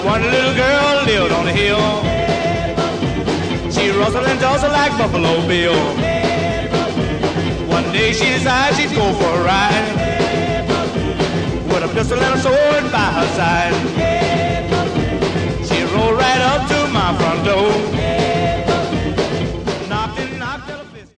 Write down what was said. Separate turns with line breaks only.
One little girl lived on the hill. She rustled and tussled like Buffalo Bill. One day she decided she'd go for a ride with a pistol and a sword by her side.